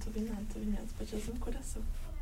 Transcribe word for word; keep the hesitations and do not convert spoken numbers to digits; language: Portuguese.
vi nada, não vi nada. Pode usar no coração.